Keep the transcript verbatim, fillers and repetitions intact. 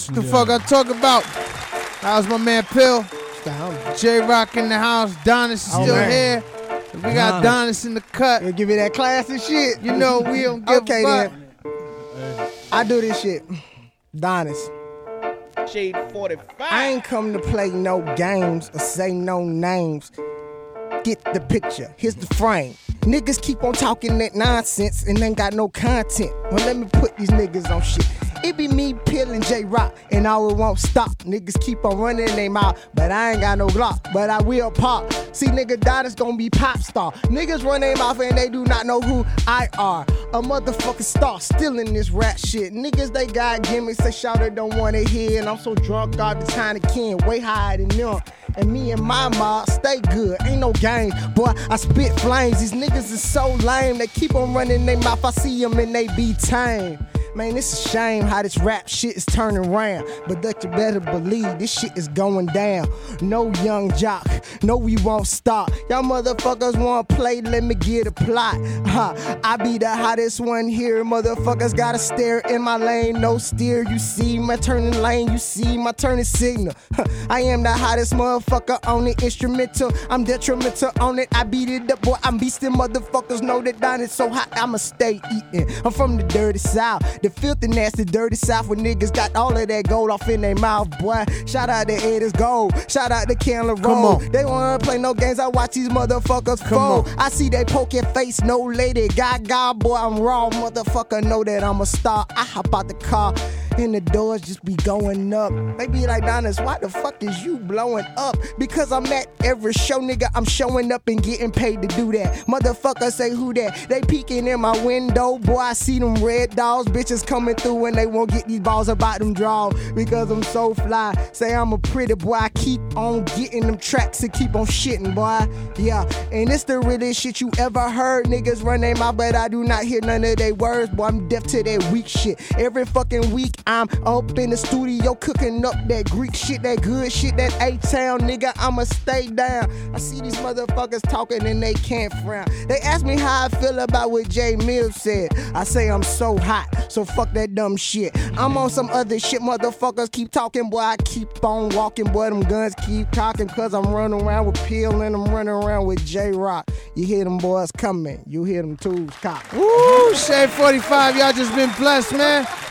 What the yeah. fuck I talk about? How's my man Pill? J-Rock in the house. Donis is oh, still man. here. We got Donis in the cut. He'll give me that classy shit. You know we don't give okay, a fuck. Then. I do this shit. Donis. Shade forty-five. I ain't come to play no games or say no names. Get the picture. Here's the frame. Niggas keep on talking that nonsense and ain't got no content. Well, let me put these niggas on shit. It be me, Pill, and J-Rock, and I won't stop. Niggas keep on running their mouth, but I ain't got no Glock, but I will pop. See, nigga, Donis gon' be pop star. Niggas run their mouth and they do not know who I are. A motherfucking star, still in this rap shit. Niggas, they got gimmicks, they shout they don't wanna hear, and I'm so drunk all the time, I can't way higher than them. And me and my mob stay good, ain't no game. Boy, I spit flames, these niggas is so lame. They keep on running their mouth, I see them and they be tame. Man, it's a shame how this rap shit is turning around. But that you better believe this shit is going down. No young jock, no we won't stop. Y'all motherfuckers wanna play, let me get a plot. Huh, I be the hottest one here. Motherfuckers gotta stare in my lane, no steer. You see my turning lane, you see my turning signal. Huh, I am the hottest motherfucker on the instrumental. I'm detrimental on it, I beat it up, boy. I'm beastin' motherfuckers know that Donis so hot, I'ma stay eating. I'm from the dirty south. The filthy, nasty, dirty south where niggas got all of that gold off in their mouth, boy. Shout out to Eddie's Gold. Shout out to Candler Road. They wanna play no games, I watch these motherfuckers fold. I see they poke your face, no lady. Gaga, boy, I'm raw. Motherfucker know that I'm a star. I hop out the car and the doors just be going up. They be like, Donis, why the fuck is you blowing up? Because I'm at every show, nigga. I'm showing up and getting paid to do that. Motherfucker say who that? They peeking in my window, boy. I see them red dolls, bitches coming through and they won't get these balls about them draws because I'm so fly. Say I'm a pretty boy, I keep on getting them tracks and keep on shitting, boy. Yeah, and it's the realest shit you ever heard. Niggas run their mouth, but I do not hear none of their words, boy. I'm deaf to that weak shit. Every fucking week I'm up in the studio cooking up that Greek shit, that good shit, that A-Town, nigga. I'ma stay down. I see these motherfuckers talking and they can't frown. They ask me how I feel about what Jay Mills said. I say I'm so hot, so fuck that dumb shit. I'm on some other shit, motherfuckers keep talking, boy. I keep on walking, boy. Them guns keep cocking, cause I'm running around with Peel and I'm running around with J-Rock. You hear them boys coming, you hear them tools cock. Woo, Shade forty-five, y'all just been blessed, man.